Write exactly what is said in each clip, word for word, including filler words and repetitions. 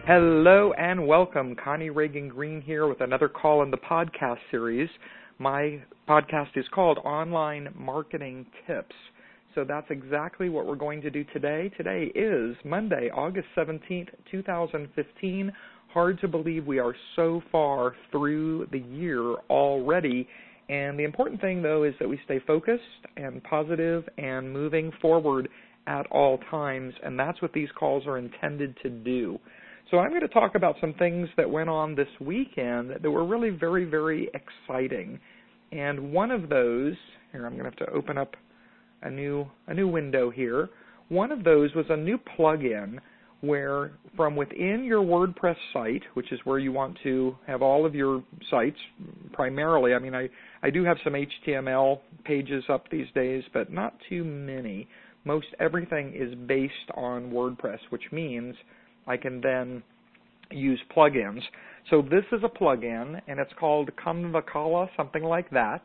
Hello and welcome. Connie Reagan Green here with another call in the podcast series. My podcast is called Online Marketing Tips. So that's exactly what we're going to do today. Today is Monday, August seventeenth, two thousand fifteen. Hard to believe we are so far through the year already. And the important thing, though, is that we stay focused and positive and moving forward at all times. And that's what these calls are intended to do. So I'm going to talk about some things that went on this weekend that were really very, very exciting. And one of those, here I'm going to have to open up a new a new window here. One of those was a new plugin where from within your WordPress site, which is where you want to have all of your sites primarily. I mean, I, I do have some H T M L pages up these days, but not too many. Most everything is based on WordPress, which means I can then use plugins. So this is a plugin, and it's called Convocala, something like that.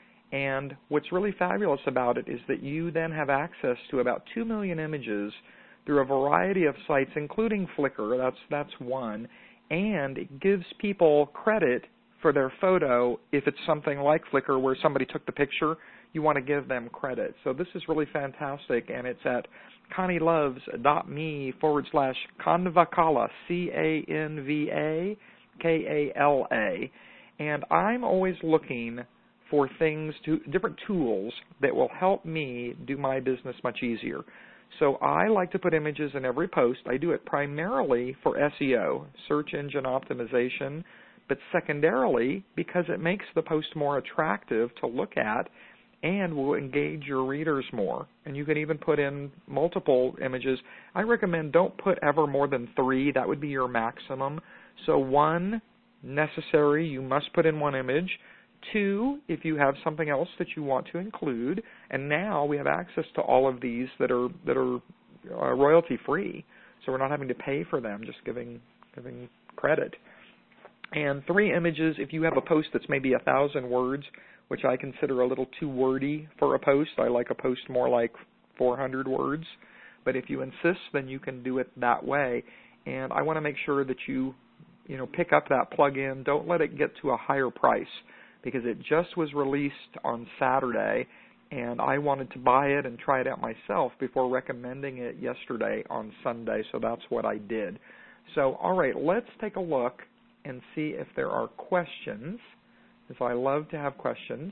And what's really fabulous about it is that you then have access to about two million images through a variety of sites, including Flickr. That's, that's one. And it gives people credit for their photo if it's something like Flickr where somebody took the picture. You want to give them credit. So this is really fantastic, and it's at ConnieLoves.me forward slash Convocala, C A N V A K A L A. And I'm always looking for things, to different tools that will help me do my business much easier. So I like to put images in every post. I do it primarily for S E O, search engine optimization, but secondarily because it makes the post more attractive to look at and will engage your readers more. And you can even put in multiple images. I recommend don't put ever more than three. That would be your maximum. So one, necessary, you must put in one image. Two, if you have something else that you want to include. And now we have access to all of these that are that are uh, royalty free. So we're not having to pay for them, just giving giving credit. And three images, if you have a post that's maybe a thousand words, which I consider a little too wordy for a post. I like a post more like four hundred words. But if you insist, then you can do it that way. And I want to make sure that you, you know, pick up that plugin. Don't let it get to a higher price because it just was released on Saturday, and I wanted to buy it and try it out myself before recommending it yesterday on Sunday. So that's what I did. So, all right, let's take a look and see if there are questions, because I love to have questions.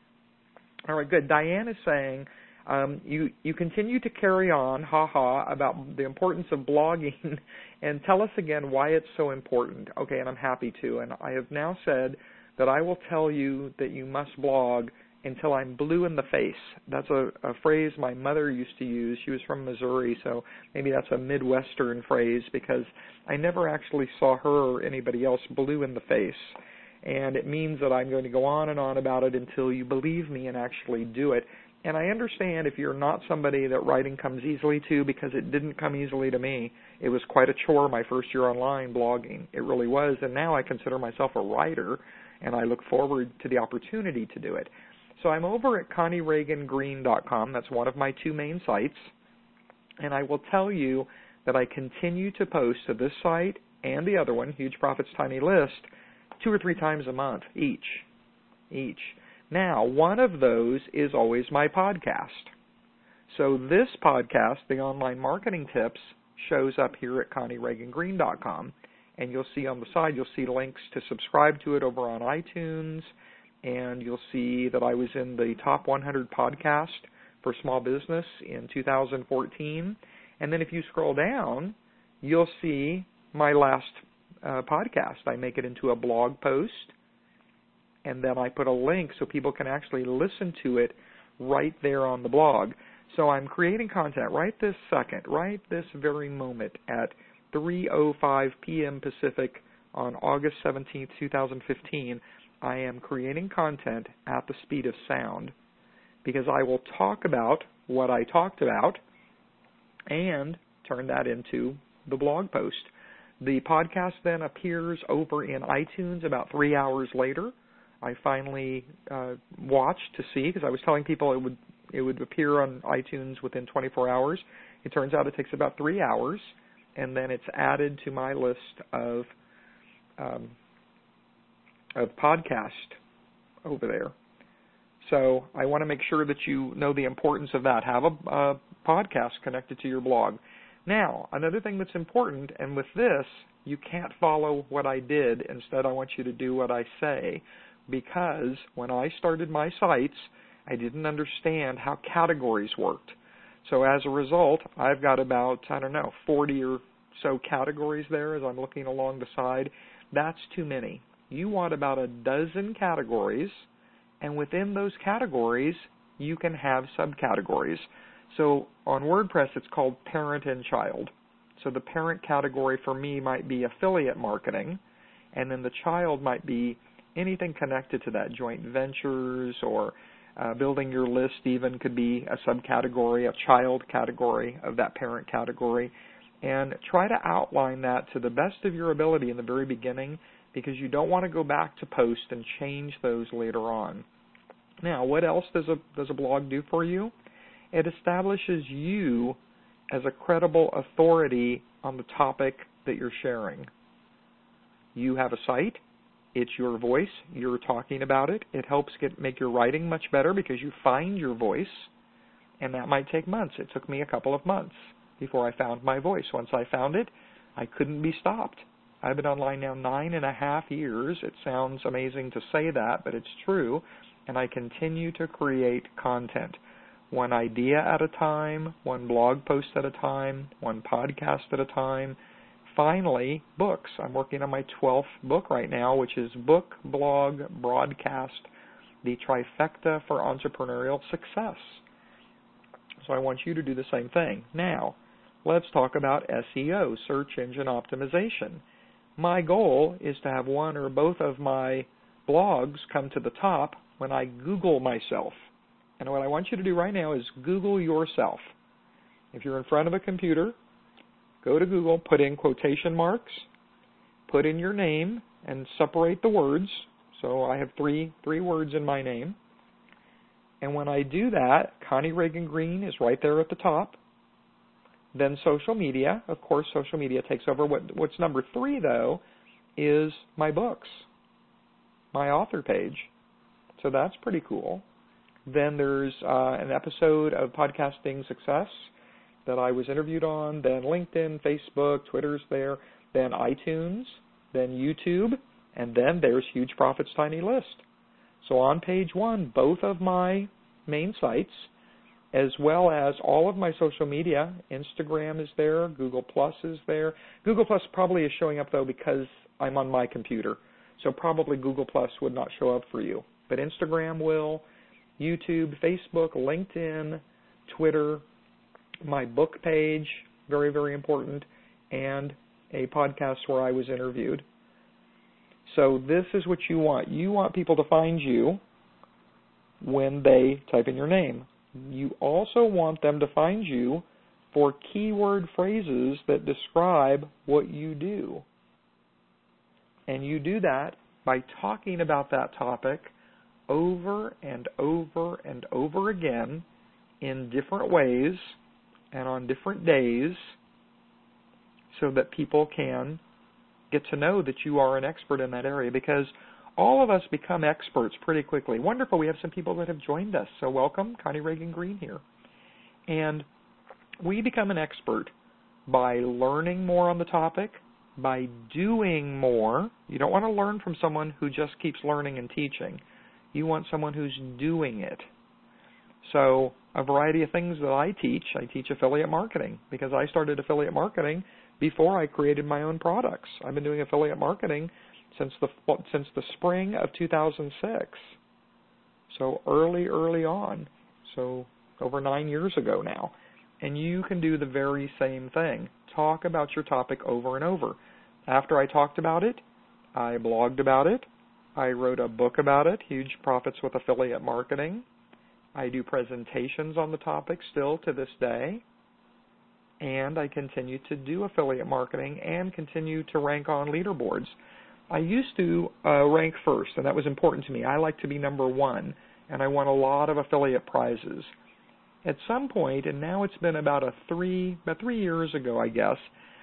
All right, good. Diane is saying, um, you, you continue to carry on, ha-ha, about the importance of blogging, and tell us again why it's so important. Okay, and I'm happy to. And I have now said that I will tell you that you must blog until I'm blue in the face. That's a, a phrase my mother used to use. She was from Missouri, so maybe that's a Midwestern phrase because I never actually saw her or anybody else blue in the face. And it means that I'm going to go on and on about it until you believe me and actually do it. And I understand if you're not somebody that writing comes easily to, because it didn't come easily to me. It was quite a chore my first year online blogging. It really was. And now I consider myself a writer, and I look forward to the opportunity to do it. So I'm over at Connie Reagan Green dot com. That's one of my two main sites. And I will tell you that I continue to post to this site and the other one, Huge Profits Tiny List, two or three times a month each. Each. Now, one of those is always my podcast. So this podcast, the Online Marketing Tips, shows up here at Connie Reagan Green dot com. And you'll see on the side, you'll see links to subscribe to it over on iTunes. And you'll see that I was in the top one hundred podcast for small business in two thousand fourteen. And then if you scroll down, you'll see my last uh, podcast. I make it into a blog post, and then I put a link so people can actually listen to it right there on the blog. So I'm creating content right this second, right this very moment at three oh five p.m. Pacific on August seventeenth, two thousand fifteen. I am creating content at the speed of sound because I will talk about what I talked about and turn that into the blog post. The podcast then appears over in iTunes about three hours later. I finally uh, watched to see, because I was telling people it would it would appear on iTunes within twenty-four hours. It turns out it takes about three hours. and then it's added to my list of um, of podcast over there. So I want to make sure that you know the importance of that. Have a, a podcast connected to your blog. Now, another thing that's important, and with this, you can't follow what I did. Instead, I want you to do what I say, because when I started my sites, I didn't understand how categories worked. So as a result, I've got about, I don't know, forty or so categories there as I'm looking along the side. That's too many. You want about a dozen categories, and within those categories, you can have subcategories. So on WordPress, it's called parent and child. So the parent category for me might be affiliate marketing, and then the child might be anything connected to that, joint ventures or uh, building your list even could be a subcategory, a child category of that parent category. And try to outline that to the best of your ability in the very beginning, because you don't want to go back to post and change those later on. Now, what else does a, does a blog do for you? It establishes you as a credible authority on the topic that you're sharing. You have a site. It's your voice. You're talking about it. It helps get make your writing much better because you find your voice, and that might take months. It took me a couple of months before I found my voice. Once I found it, I couldn't be stopped. I've been online now nine and a half years. It sounds amazing to say that, but it's true, and I continue to create content. One idea at a time, one blog post at a time, one podcast at a time. Finally, books. I'm working on my twelfth book right now, which is book, blog, broadcast, the trifecta for entrepreneurial success. So I want you to do the same thing. Now, let's talk about S E O, search engine optimization. My goal is to have one or both of my blogs come to the top when I Google myself. And what I want you to do right now is Google yourself. If you're in front of a computer, go to Google, put in quotation marks, put in your name, and separate the words. So I have three three words in my name. And when I do that, Connie Reagan Green is right there at the top. Then social media. Of course, social media takes over. What, what's number three, though, is my books, my author page. So that's pretty cool. Then there's uh, an episode of Podcasting Success that I was interviewed on, then LinkedIn, Facebook, Twitter's there, then iTunes, then YouTube, and then there's Huge Profits Tiny List. So on page one, both of my main sites, as well as all of my social media, Instagram is there, Google Plus is there. Google Plus probably is showing up, though, because I'm on my computer. So probably Google Plus would not show up for you. But Instagram will, YouTube, Facebook, LinkedIn, Twitter, my book page, very, very important, and a podcast where I was interviewed. So this is what you want. You want people to find you when they type in your name. You also want them to find you for keyword phrases that describe what you do. And you do that by talking about that topic over and over and over again in different ways and on different days so that people can get to know that you are an expert in that area, because all of us become experts pretty quickly. Wonderful. We have some people that have joined us. So welcome, Connie Reagan Green here. And we become an expert by learning more on the topic, by doing more. You don't want to learn from someone who just keeps learning and teaching. You want someone who's doing it. So a variety of things that I teach, I teach affiliate marketing, because I started affiliate marketing before I created my own products. I've been doing affiliate marketing since the since the spring of two thousand six. So early, early on. So over nine years ago now. And you can do the very same thing. Talk about your topic over and over. After I talked about it, I blogged about it. I wrote a book about it, Huge Profits with Affiliate Marketing. I do presentations on the topic still to this day. And I continue to do affiliate marketing and continue to rank on leaderboards. I used to uh, rank first, and that was important to me. I like to be number one, and I won a lot of affiliate prizes. At some point, and now it's been about a three, about three years ago, I guess,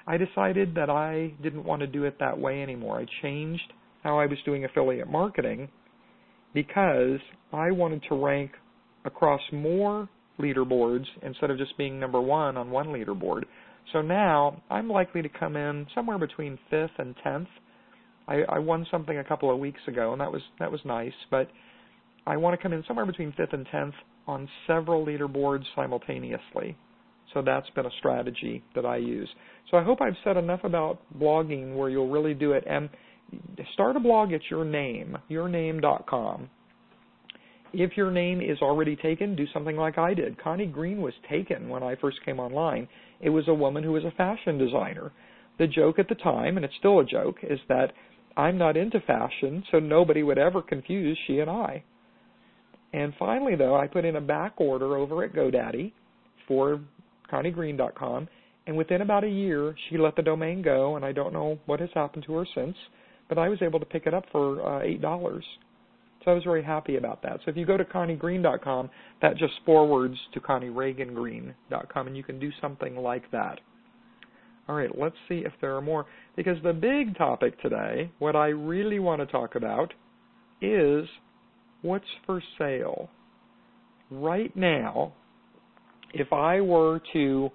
I decided that I didn't want to do it that way anymore. I changed how I was doing affiliate marketing because I wanted to rank across more leaderboards instead of just being number one on one leaderboard. So now I'm likely to come in somewhere between fifth and tenth. I, I won something a couple of weeks ago, and that was that was nice, but I want to come in somewhere between fifth and tenth on several leaderboards simultaneously. So that's been a strategy that I use. So I hope I've said enough about blogging where you'll really do it. And start a blog at your name, your name dot com. If your name is already taken, do something like I did. Connie Green was taken when I first came online. It was a woman who was a fashion designer. The joke at the time, and it's still a joke, is that I'm not into fashion, so nobody would ever confuse she and I. And finally, though, I put in a back order over at GoDaddy for Connie Green dot com, and within about a year, she let the domain go, and I don't know what has happened to her since, but I was able to pick it up for uh, eight dollars. So I was very happy about that. So if you go to Connie Green dot com, that just forwards to Connie Reagan Green dot com, and you can do something like that. All right, let's see if there are more, because the big topic today, what I really want to talk about, is what's for sale. Right now, if I were to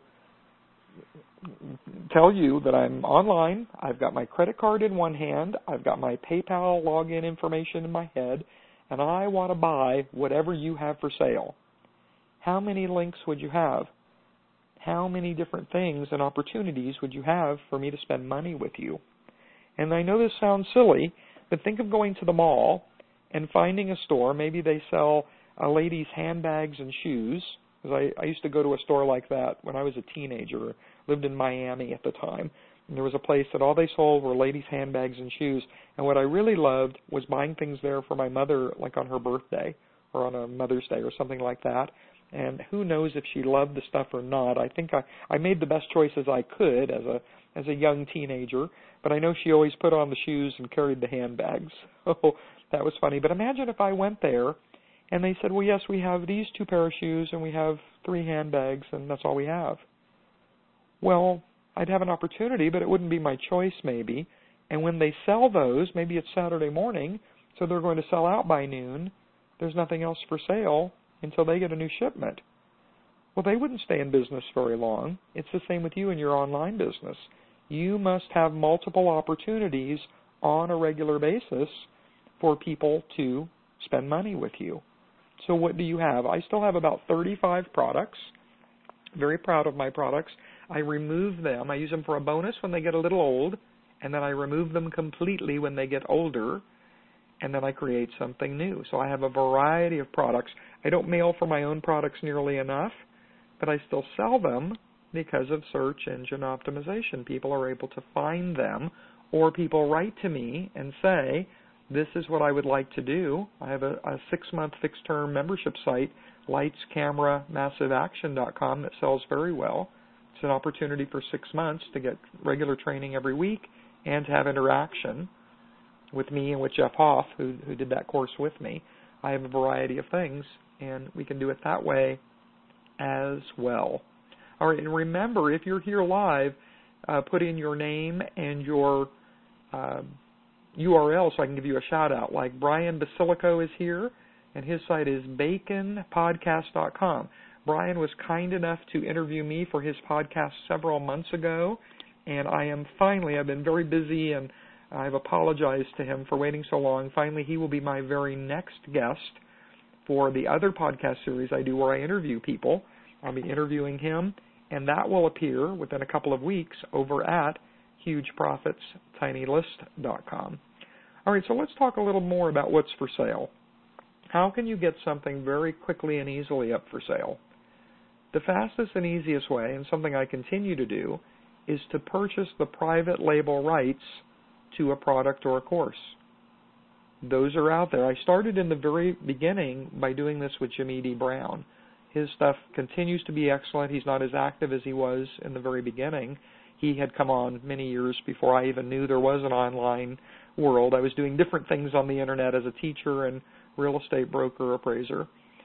tell you that I'm online, I've got my credit card in one hand, I've got my PayPal login information in my head, and I want to buy whatever you have for sale, how many links would you have? How many different things and opportunities would you have for me to spend money with you? And I know this sounds silly, but think of going to the mall and finding a store. Maybe they sell uh, ladies' handbags and shoes. Because I, I used to go to a store like that when I was a teenager, lived in Miami at the time. And there was a place that all they sold were ladies' handbags and shoes. And what I really loved was buying things there for my mother, like on her birthday or on a Mother's Day or something like that. And who knows if she loved the stuff or not. I think I, I made the best choices I could as a as a young teenager, but I know she always put on the shoes and carried the handbags. So that was funny. But imagine if I went there and they said, well, yes, we have these two pair of shoes and we have three handbags and that's all we have. Well, I'd have an opportunity, but it wouldn't be my choice maybe. And when they sell those, maybe it's Saturday morning, so they're going to sell out by noon. There's nothing else for sale until they get a new shipment. Well, they wouldn't stay in business very long. It's the same with you in your online business. You must have multiple opportunities on a regular basis for people to spend money with you. So what do you have? I still have about thirty-five products. Very proud of my products. I remove them. I use them for a bonus when they get a little old, and then I remove them completely when they get older, and then I create something new. So I have a variety of products. I don't mail for my own products nearly enough, but I still sell them because of search engine optimization. People are able to find them, or people write to me and say, this is what I would like to do. I have a, a six-month fixed-term membership site, lights camera massive action dot com, that sells very well. It's an opportunity for six months to get regular training every week and to have interaction with me and with Jeff Hoff, who, who did that course with me. I have a variety of things, and we can do it that way as well. All right, and remember, if you're here live, uh, put in your name and your uh, U R L so I can give you a shout-out. Like Brian Basilico is here, and his site is bacon podcast dot com. Brian was kind enough to interview me for his podcast several months ago, and I am finally, I've been very busy, and I've apologized to him for waiting so long. Finally, he will be my very next guest for the other podcast series I do where I interview people. I'll be interviewing him, and that will appear within a couple of weeks over at huge profits tiny list dot com. All right, so let's talk a little more about what's for sale. How can you get something very quickly and easily up for sale? The fastest and easiest way, and something I continue to do, is to purchase the private label rights to a product or a course. Those are out there. I started in the very beginning by doing this with Jimmy D. Brown. His stuff continues to be excellent. He's not as active as he was in the very beginning. He had come on many years before I even knew there was an online world. I was doing different things on the internet as a teacher and real estate broker appraiser.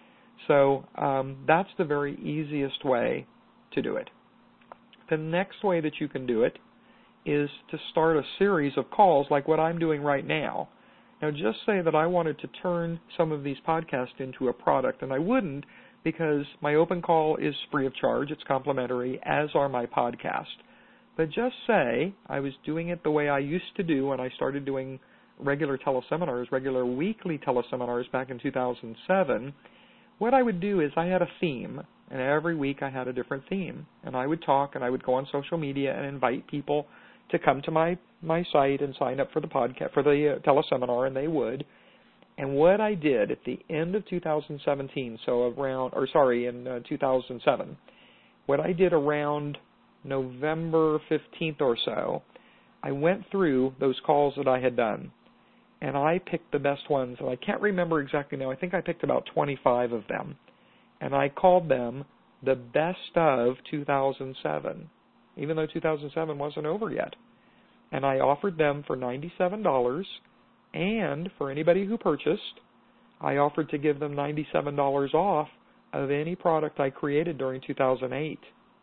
So um, that's the very easiest way to do it. The next way that you can do it is to start a series of calls like what I'm doing right now. Now, just say that I wanted to turn some of these podcasts into a product, and I wouldn't, because my open call is free of charge. It's complimentary, as are my podcasts. But just say I was doing it the way I used to do when I started doing regular teleseminars, regular weekly teleseminars back in two thousand seven. What I would do is I had a theme, and every week I had a different theme. And I would talk, and I would go on social media and invite people to come to my, my site and sign up for the podcast, for the uh, teleseminar, and they would. And what I did at the end of two thousand seventeen, so around, or sorry, in uh, two thousand seven, what I did around November fifteenth or so, I went through those calls that I had done, and I picked the best ones, and I can't remember exactly now. I think I picked about twenty-five of them, and I called them the best of two thousand seven, even though two thousand seven wasn't over yet. And I offered them for ninety-seven dollars, and for anybody who purchased, I offered to give them ninety-seven dollars off of any product I created during two thousand eight.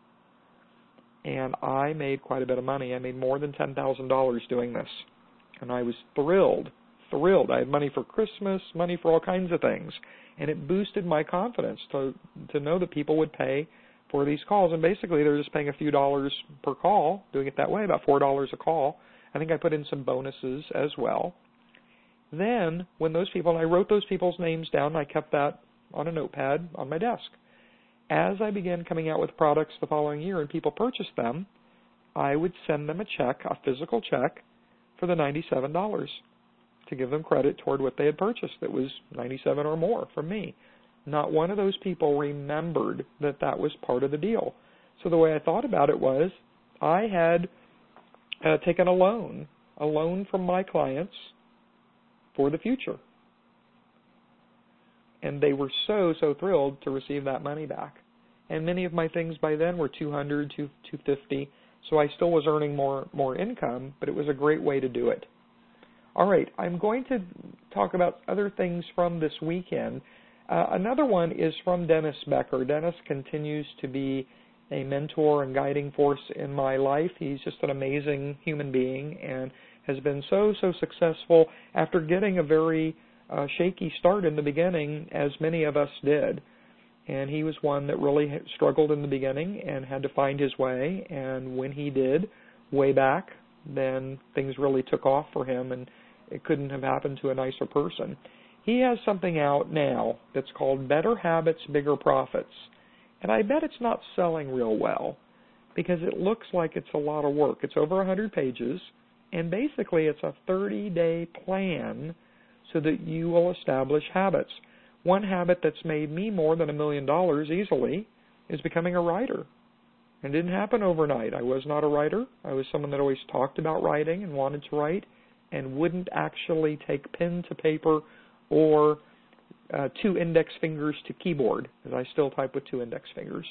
And I made quite a bit of money. I made more than ten thousand dollars doing this. And I was thrilled, thrilled. I had money for Christmas, money for all kinds of things. And it boosted my confidence to to know that people would pay for these calls. And basically, they're just paying a few dollars per call, doing it that way, about four dollars a call. I think I put in some bonuses as well. Then, when those people, and I wrote those people's names down, and I kept that on a notepad on my desk. As I began coming out with products the following year and people purchased them, I would send them a check, a physical check, for the ninety-seven dollars to give them credit toward what they had purchased. That was ninety-seven dollars or more from me. Not one of those people remembered that that was part of the deal. So the way I thought about it was I had uh, taken a loan, a loan from my clients for the future. And they were so, so thrilled to receive that money back. And many of my things by then were two hundred dollars, two hundred fifty dollars, so I still was earning more, more income, but it was a great way to do it. All right, I'm going to talk about other things from this weekend. Uh, another one is from Dennis Becker. Dennis continues to be a mentor and guiding force in my life. He's just an amazing human being and has been so, so successful after getting a very uh, shaky start in the beginning, as many of us did. And he was one that really struggled in the beginning and had to find his way. And when he did, way back, then things really took off for him, and it couldn't have happened to a nicer person. He has something out now that's called Better Habits, Bigger Profits. And I bet it's not selling real well because it looks like it's a lot of work. It's over one hundred pages, and basically it's a thirty-day plan so that you will establish habits. One habit that's made me more than a million dollars easily is becoming a writer. It didn't happen overnight. I was not a writer. I was someone that always talked about writing and wanted to write and wouldn't actually take pen to paper or uh, two index fingers to keyboard, because I still type with two index fingers.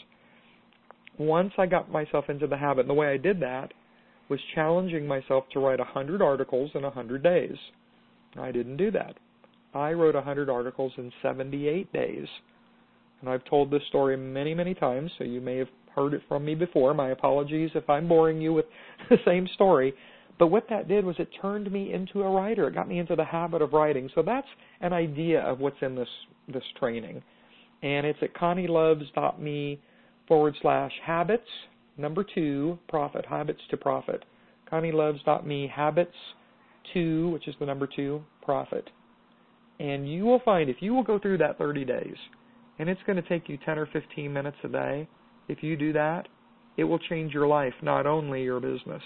Once I got myself into the habit, and the way I did that was challenging myself to write one hundred articles in one hundred days. I didn't do that. I wrote one hundred articles in seventy-eight days. And I've told this story many, many times, so you may have heard it from me before. My apologies if I'm boring you with the same story. But what that did was it turned me into a writer. It got me into the habit of writing. So that's an idea of what's in this, this training. And it's at connieloves.me forward slash habits, number two, profit, habits to profit. connieloves.me habits two, which is the number two, profit. And you will find if you will go through that thirty days, and it's going to take you ten or fifteen minutes a day, if you do that, it will change your life, not only your business.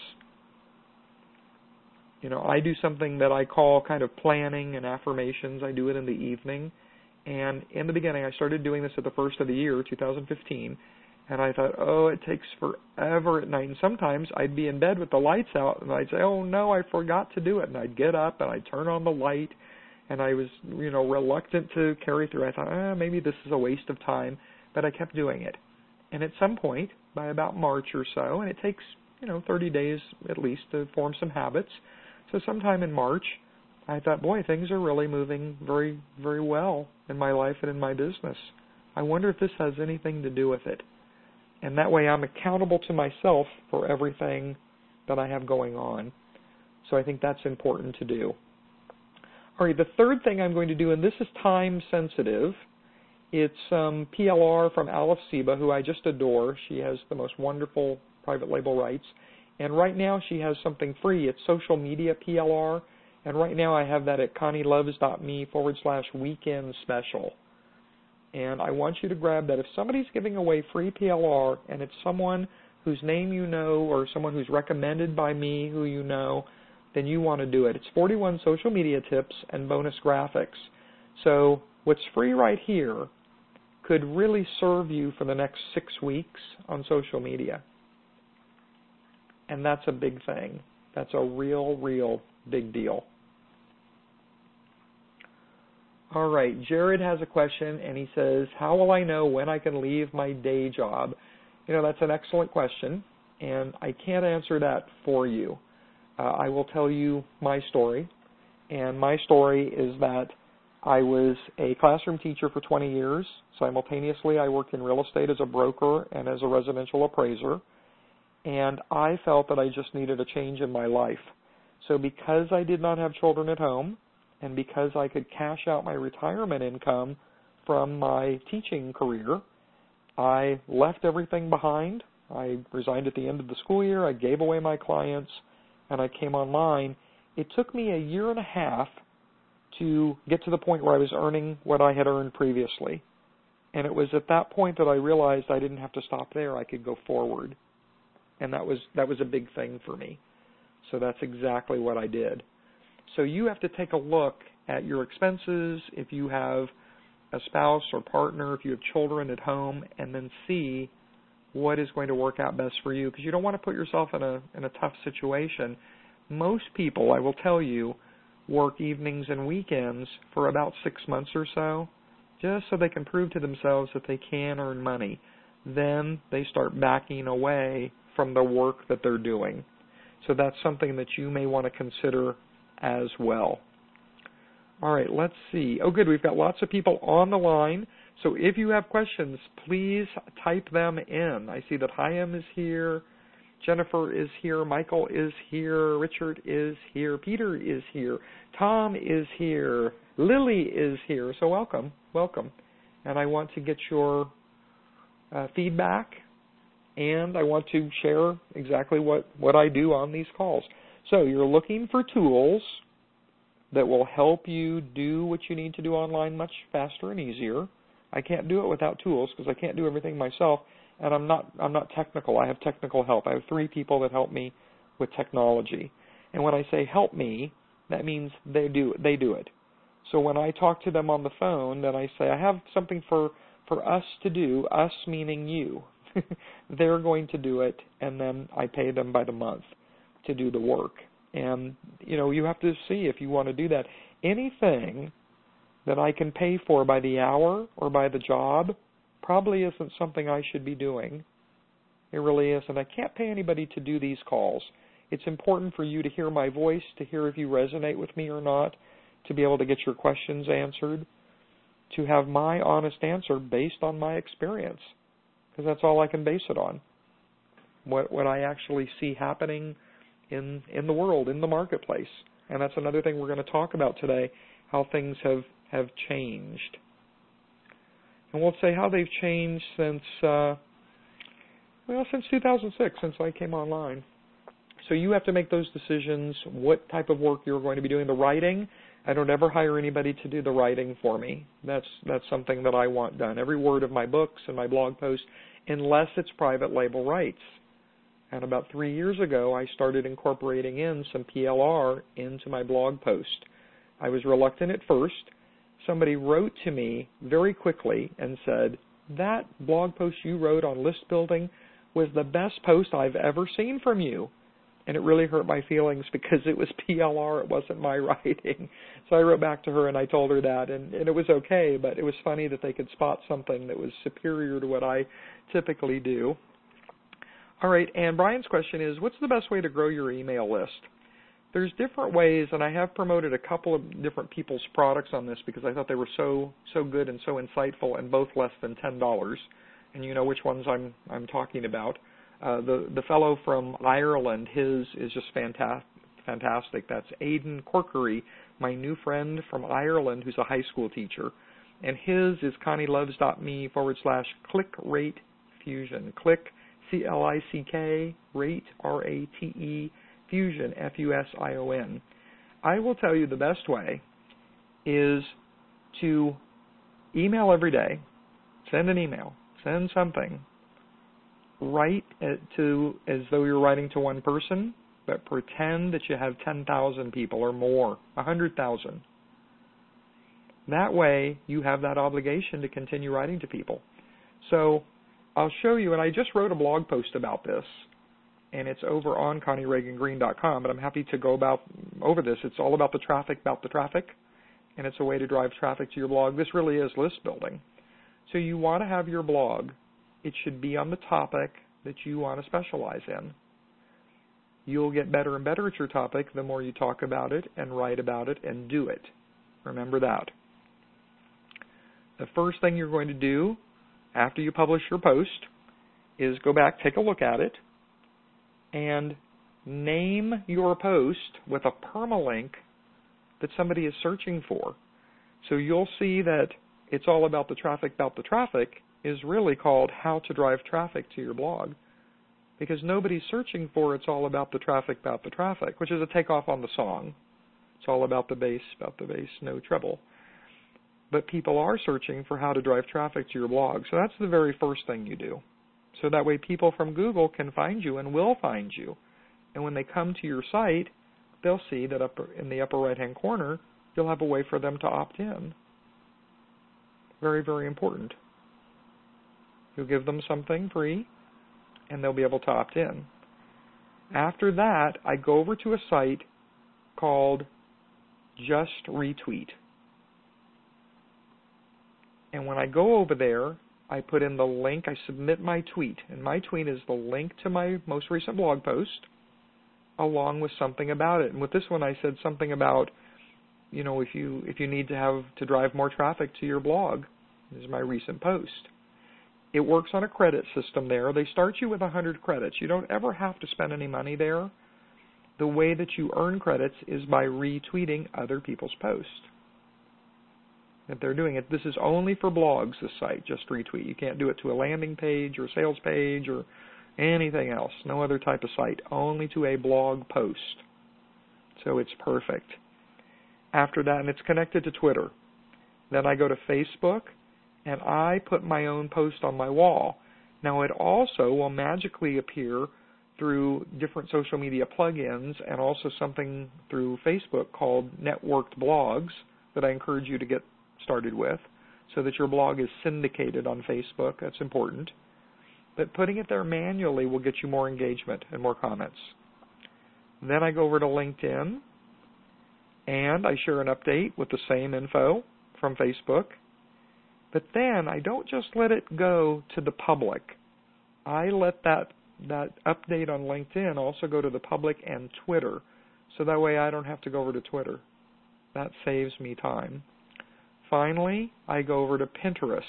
You know, I do something that I call kind of planning and affirmations. I do it in the evening. And in the beginning, I started doing this at the first of the year, two thousand fifteen, and I thought, oh, it takes forever at night. And sometimes I'd be in bed with the lights out, and I'd say, oh, no, I forgot to do it. And I'd get up, and I'd turn on the light, and I was, you know, reluctant to carry through. I thought, ah, maybe this is a waste of time, but I kept doing it. And at some point, by about March or so, and it takes, you know, thirty days at least to form some habits, so sometime in March, I thought, boy, things are really moving very, very well in my life and in my business. I wonder if this has anything to do with it. And that way I'm accountable to myself for everything that I have going on. So I think that's important to do. All right, the third thing I'm going to do, and this is time sensitive, it's um, P L R from Alice Seba, who I just adore. She has the most wonderful private label rights. And right now she has something free. It's social media P L R. And right now I have that at connieloves.me forward slash weekend special. And I want you to grab that. If somebody's giving away free P L R and it's someone whose name you know or someone who's recommended by me who you know, then you want to do it. It's forty-one social media tips and bonus graphics. So what's free right here could really serve you for the next six weeks on social media. And that's a big thing. That's a real, real big deal. All right, Jared has a question, and he says, how will I know when I can leave my day job? You know, that's an excellent question, and I can't answer that for you. Uh, I will tell you my story, and my story is that I was a classroom teacher for twenty years. Simultaneously, I worked in real estate as a broker and as a residential appraiser, and I felt that I just needed a change in my life. So because I did not have children at home, and because I could cash out my retirement income from my teaching career, I left everything behind. I resigned at the end of the school year. I gave away my clients, and I came online. It took me a year and a half to get to the point where I was earning what I had earned previously. And it was at that point that I realized I didn't have to stop there. I could go forward. And that was that was a big thing for me. So that's exactly what I did. So you have to take a look at your expenses, if you have a spouse or partner, if you have children at home, and then see what is going to work out best for you, because you don't want to put yourself in a in a tough situation. Most people, I will tell you, work evenings and weekends for about six months or so, just so they can prove to themselves that they can earn money. Then they start backing away from the work that they're doing. So that's something that you may want to consider as well. All right, let's see. Oh, good, we've got lots of people on the line. So if you have questions, please type them in. I see that Chaim is here, Jennifer is here, Michael is here, Richard is here, Peter is here, Tom is here, Lily is here. So welcome, welcome. And I want to get your uh, feedback, and I want to share exactly what, what I do on these calls. So you're looking for tools that will help you do what you need to do online much faster and easier. I can't do it without tools because I can't do everything myself, and I'm not I'm not technical. I have technical help. I have three people that help me with technology. And when I say help me, that means they do they do it. So when I talk to them on the phone, then I say I have something for for us to do, us meaning you. They're going to do it, and then I pay them by the month to do the work. And, you know, you have to see if you want to do that. Anything that I can pay for by the hour or by the job probably isn't something I should be doing. It really isn't. I can't pay anybody to do these calls. It's important for you to hear my voice, to hear if you resonate with me or not, to be able to get your questions answered, to have my honest answer based on my experience, because that's all I can base it on. What what I actually see happening in in the world, in the marketplace. And that's another thing we're going to talk about today, how things have, have changed. And we'll say how they've changed since, uh, well, since two thousand six, since I came online. So you have to make those decisions, what type of work you're going to be doing. The writing, I don't ever hire anybody to do the writing for me. That's that's something that I want done. Every word of my books and my blog posts, unless it's private label rights. And about three years ago, I started incorporating in some P L R into my blog post. I was reluctant at first. Somebody wrote to me very quickly and said, that blog post you wrote on list building was the best post I've ever seen from you. And it really hurt my feelings because it was P L R, it wasn't my writing. So I wrote back to her and I told her that, and, and it was okay, but it was funny that they could spot something that was superior to what I typically do. All right, and Brian's question is, what's the best way to grow your email list? There's different ways, and I have promoted a couple of different people's products on this because I thought they were so so good and so insightful, and both less than ten dollars. And you know which ones I'm I'm talking about. Uh, the the fellow from Ireland, his is just fantastic. Fantastic. That's Aidan Corkery, my new friend from Ireland, who's a high school teacher, and his is connieloves.me forward slash click rate fusion. Click C L I C K rate R A T E fusion F U S I O N. I will tell you the best way is to email every day, send an email, send something, write it to as though you're writing to one person, but pretend that you have ten thousand people or more, one hundred thousand. That way you have that obligation to continue writing to people. So I'll show you, and I just wrote a blog post about this, and it's over on connie reagan green dot com, but I'm happy to go about over this. It's all about the traffic, about the traffic, and it's a way to drive traffic to your blog. This really is list building. So you want to have your blog. It should be on the topic that you want to specialize in. You'll get better and better at your topic the more you talk about it and write about it and do it. Remember that. The first thing you're going to do after you publish your post is go back, take a look at it, and name your post with a permalink that somebody is searching for. So you'll see that it's all about the traffic, about the traffic is really called How to Drive Traffic to Your Blog, because nobody's searching for it's all about the traffic, about the traffic, which is a takeoff on the song. It's all about the bass, about the bass, no treble. But people are searching for how to drive traffic to your blog. So that's the very first thing you do. So that way people from Google can find you and will find you. And when they come to your site, they'll see that up in the upper right-hand corner, you'll have a way for them to opt in. Very, very important. You'll give them something free, and they'll be able to opt in. After that, I go over to a site called Just Retweet. And when I go over there, I put in the link, I submit my tweet, and my tweet is the link to my most recent blog post, along with something about it. And with this one, I said something about, you know, if you if you need to have to drive more traffic to your blog, this is my recent post. It works on a credit system there. They start you with one hundred credits. You don't ever have to spend any money there. The way that you earn credits is by retweeting other people's posts. If they're doing it, this is only for blogs, this site, Just Retweet. You can't do it to a landing page or a sales page or anything else. No other type of site, only to a blog post. So it's perfect. After that, and it's connected to Twitter. Then I go to Facebook, and I put my own post on my wall. Now, it also will magically appear through different social media plugins and also something through Facebook called Networked Blogs that I encourage you to get started with so that your blog is syndicated on Facebook. That's important. But putting it there manually will get you more engagement and more comments. Then I go over to LinkedIn, and I share an update with the same info from Facebook. But then I don't just let it go to the public. I let that that update on LinkedIn also go to the public and Twitter. So that way I don't have to go over to Twitter. That saves me time. Finally, I go over to Pinterest.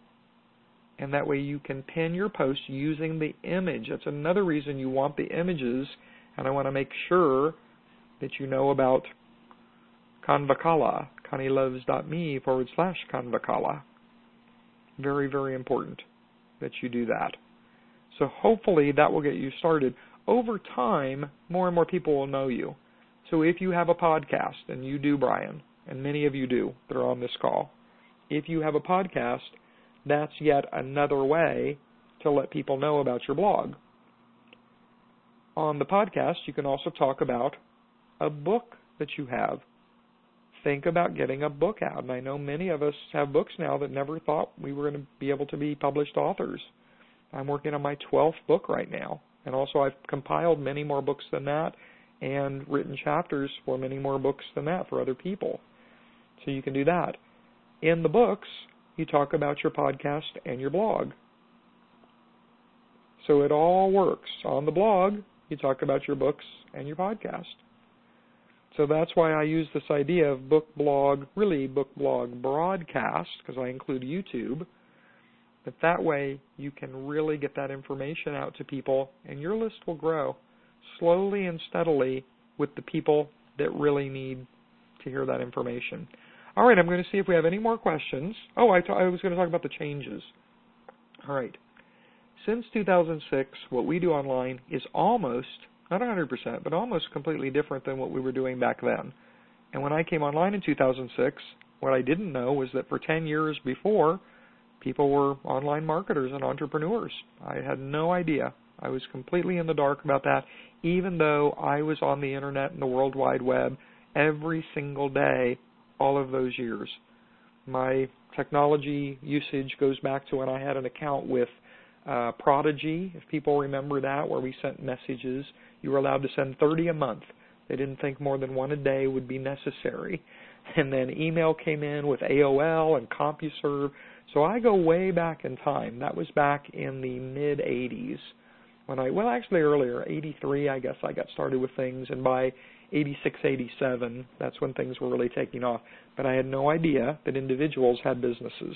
And that way you can pin your post using the image. That's another reason you want the images. And I want to make sure that you know about Convocala, connieloves.me forward slash Convocala. Very, very important that you do that. So hopefully that will get you started. Over time, more and more people will know you. So if you have a podcast, and you do, Brian, and many of you do that are on this call, if you have a podcast, that's yet another way to let people know about your blog. On the podcast, you can also talk about a book that you have. Think about getting a book out. And I know many of us have books now that never thought we were going to be able to be published authors. I'm working on my twelfth book right now. And also I've compiled many more books than that and written chapters for many more books than that for other people. So you can do that. In the books, you talk about your podcast and your blog. So it all works. On the blog, you talk about your books and your podcast. So that's why I use this idea of book blog, really book blog broadcast, because I include YouTube, But that way you can really get that information out to people, and your list will grow slowly and steadily with the people that really need to hear that information. All right, I'm going to see if we have any more questions. Oh, I, I was going to talk about the changes. All right. Since two thousand six, what we do online is almost, not one hundred percent, but almost completely different than what we were doing back then. And when I came online in two thousand six, what I didn't know was that for ten years before, people were online marketers and entrepreneurs. I had no idea. I was completely in the dark about that, even though I was on the internet and the World Wide Web every single day all of those years. My technology usage goes back to when I had an account with uh, Prodigy, if people remember that, where we sent messages. You were allowed to send thirty a month. They didn't think more than one a day would be necessary. And then email came in with A O L and CompuServe. So I go way back in time. That was back in the mid eighties. When I, well, actually earlier, eighty-three, I guess I got started with things, and by eighty-six, eighty-seven, that's when things were really taking off. But I had no idea that individuals had businesses.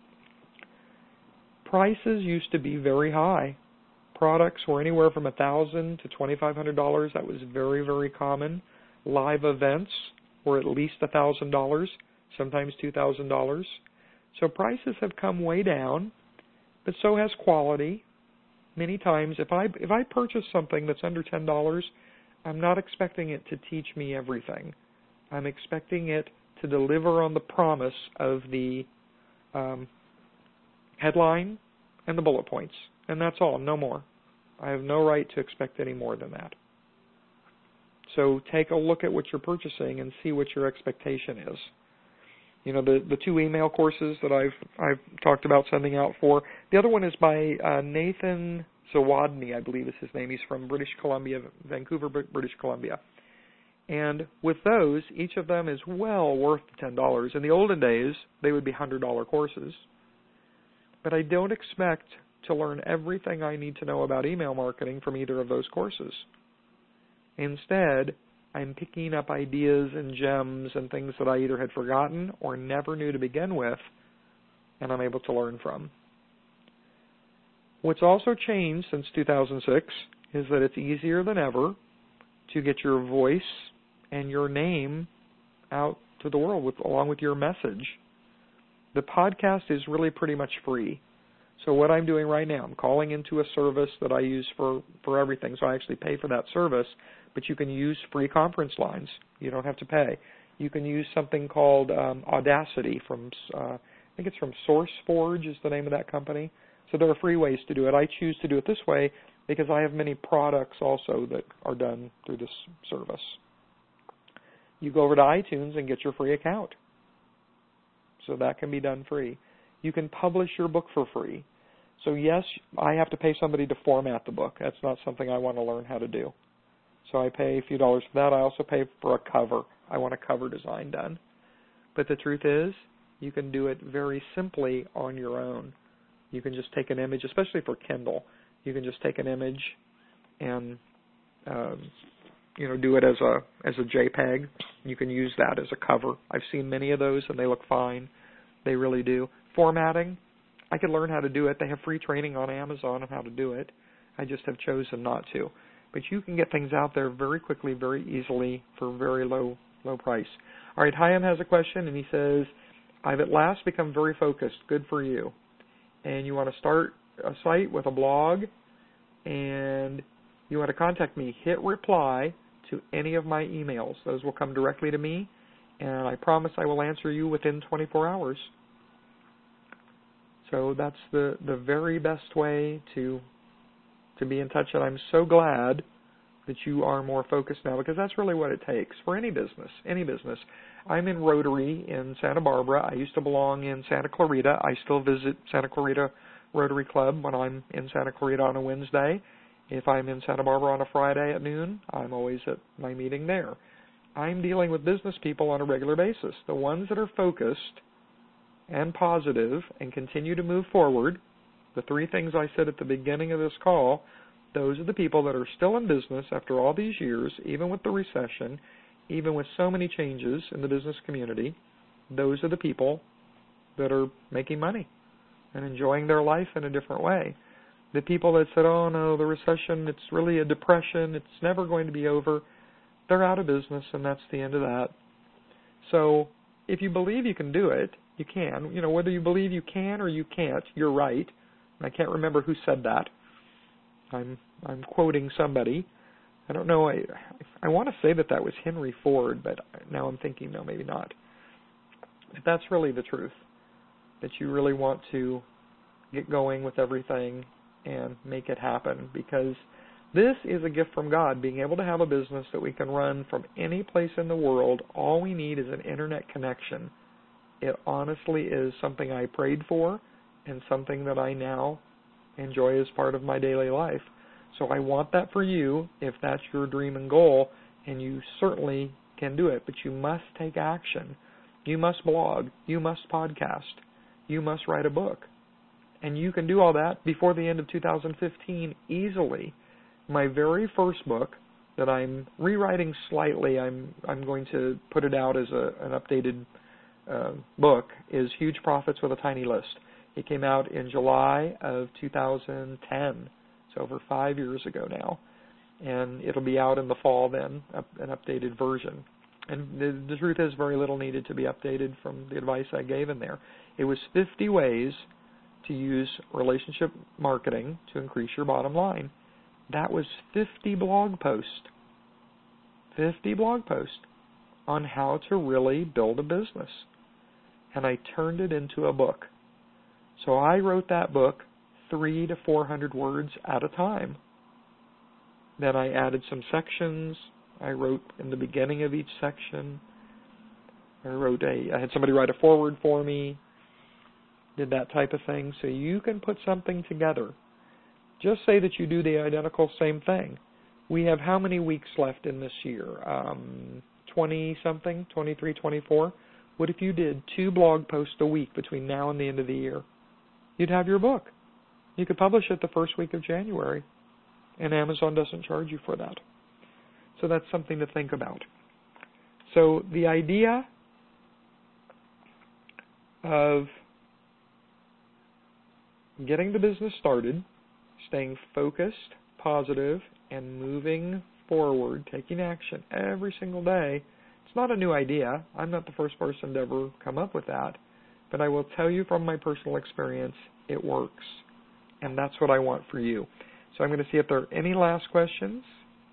Prices used to be very high. Products were anywhere from one thousand dollars to twenty-five hundred dollars. That was very, very common. Live events were at least one thousand dollars, sometimes two thousand dollars. So prices have come way down, but so has quality. Many times, if I if I purchase something that's under ten dollars, I'm not expecting it to teach me everything. I'm expecting it to deliver on the promise of the um, headline and the bullet points, and that's all, no more. I have no right to expect any more than that. So take a look at what you're purchasing and see what your expectation is. You know, the, the two email courses that I've I've talked about sending out for. The other one is by uh, Nathan Zawadny, I believe is his name. He's from British Columbia, Vancouver, British Columbia. And with those, each of them is well worth ten dollars. In the olden days, they would be one hundred dollar courses. But I don't expect to learn everything I need to know about email marketing from either of those courses. Instead, I'm picking up ideas and gems and things that I either had forgotten or never knew to begin with, and I'm able to learn from. What's also changed since two thousand six is that it's easier than ever to get your voice and your name out to the world with, along with your message. The podcast is really pretty much free. So what I'm doing right now, I'm calling into a service that I use for, for everything. So I actually pay for that service, but you can use free conference lines. You don't have to pay. You can use something called um, Audacity from, uh, I think it's from SourceForge is the name of that company. So there are free ways to do it. I choose to do it this way because I have many products also that are done through this service. You go over to iTunes and get your free account. So that can be done free. You can publish your book for free. So yes, I have to pay somebody to format the book. That's not something I want to learn how to do. So I pay a few dollars for that. I also pay for a cover. I want a cover design done. But the truth is, you can do it very simply on your own. You can just take an image, especially for Kindle. You can just take an image and um, you know, do it as a as a JPEG. You can use that as a cover. I've seen many of those, and they look fine. They really do. Formatting, I could learn how to do it. They have free training on Amazon on how to do it. I just have chosen not to. But you can get things out there very quickly, very easily, for very low low price. All right, Chaim has a question, and he says, I've at last become very focused. Good for you. And you want to start a site with a blog, and you want to contact me. Hit reply to any of my emails. Those will come directly to me, and I promise I will answer you within twenty-four hours. So that's the, the very best way to to be in touch, and I'm so glad that you are more focused now, because that's really what it takes for any business, any business. I'm in Rotary in Santa Barbara. I used to belong in Santa Clarita. I still visit Santa Clarita Rotary Club when I'm in Santa Clarita on a Wednesday. If I'm in Santa Barbara on a Friday at noon, I'm always at my meeting there. I'm dealing with business people on a regular basis. The ones that are focused and positive and continue to move forward, the three things I said at the beginning of this call, those are the people that are still in business after all these years, even with the recession, even with so many changes in the business community. Those are the people that are making money. and enjoying their life in a different way. The people that said, oh no, the recession, it's really a depression, it's never going to be over, they're out of business, and that's the end of that. So if you believe you can do it, you can. You know, whether you believe you can or you can't, you're right. And I can't remember who said that. I'm I'm quoting somebody. I don't know. I I want to say that that was Henry Ford, but now I'm thinking, no, maybe not. But that's really the truth, that you really want to get going with everything and make it happen, because this is a gift from God, being able to have a business that we can run from any place in the world. All we need is an internet connection. It honestly is something I prayed for and something that I now enjoy as part of my daily life. So I want that for you if that's your dream and goal, and you certainly can do it, but you must take action. You must blog. You must podcast. You must write a book. And you can do all that before the end of two thousand fifteen easily. My very first book that I'm rewriting slightly, I'm I'm going to put it out as a, an updated uh, book, is Huge Profits with a Tiny List. It came out in July of two thousand ten. It's over five years ago now. And it'll be out in the fall then, an updated version. And the, the truth is, very little needed to be updated from the advice I gave in there. It was fifty ways to use relationship marketing to increase your bottom line. That was fifty blog posts. fifty blog posts on how to really build a business. And I turned it into a book. So I wrote that book three to four hundred words at a time. Then I added some sections. I wrote in the beginning of each section. I wrote a, I had somebody write a foreword for me. Did that type of thing. So you can put something together. Just say that you do the identical same thing. We have how many weeks left in this year? Um, twenty-something, twenty-three, twenty-four. What if you did two blog posts a week between now and the end of the year? You'd have your book. You could publish it the first week of January, and Amazon doesn't charge you for that. So that's something to think about. So the idea of getting the business started, staying focused, positive, and moving forward, taking action every single day, it's not a new idea. I'm not the first person to ever come up with that. But I will tell you from my personal experience, it works. And that's what I want for you. So I'm going to see if there are any last questions.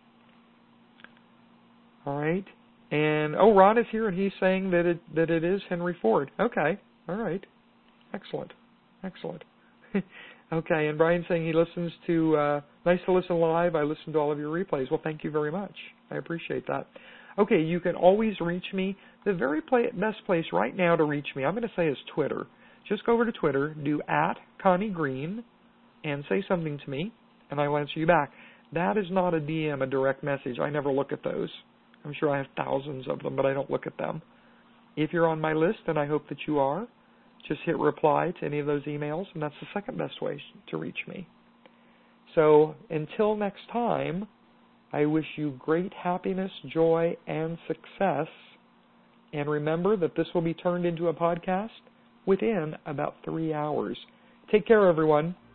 All right. And, oh, Ron is here, and he's saying that it that it is Henry Ford. Okay. All right. Excellent. Excellent. Okay, and Brian's saying he listens to, uh, nice to listen live. I listen to all of your replays. Well, thank you very much. I appreciate that. Okay, you can always reach me. The very play, best place right now to reach me, I'm going to say, is Twitter. Just go over to Twitter, do at Connie Green, and say something to me, and I will answer you back. That is not a D M, a direct message. I never look at those. I'm sure I have thousands of them, but I don't look at them. If you're on my list, and I hope that you are, just hit reply to any of those emails, and that's the second best way to reach me. So until next time, I wish you great happiness, joy, and success. And remember that this will be turned into a podcast within about three hours. Take care, everyone.